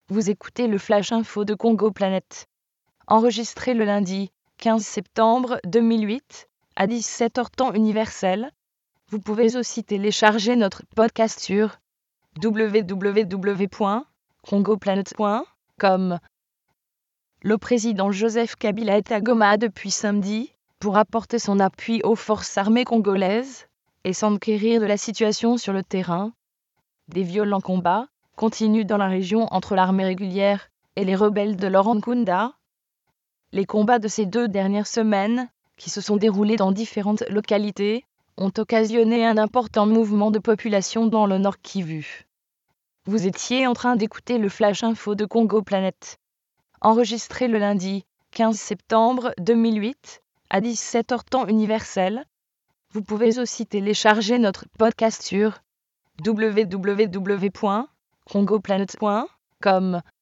Vous écoutez le Flash Info de Congo Planet. Enregistré le lundi 15 septembre 2008 à 17h temps universel. Vous pouvez aussi télécharger notre podcast sur www.congoplanet.com. Le président Joseph Kabila est à Goma depuis samedi pour apporter son appui aux forces armées congolaises et s'enquérir de la situation sur le terrain. Des violents combats continuent dans la région entre l'armée régulière et les rebelles de Laurent Nkunda. Les combats de ces 2 dernières semaines, qui se sont déroulés dans différentes localités, ont occasionné un important mouvement de population dans le Nord Kivu. Vous étiez en train d'écouter le Flash Info de Congo Planet. Enregistré le lundi 15 septembre 2008 à 17h temps universel. Vous pouvez aussi télécharger notre podcast sur www.congoplanet.com.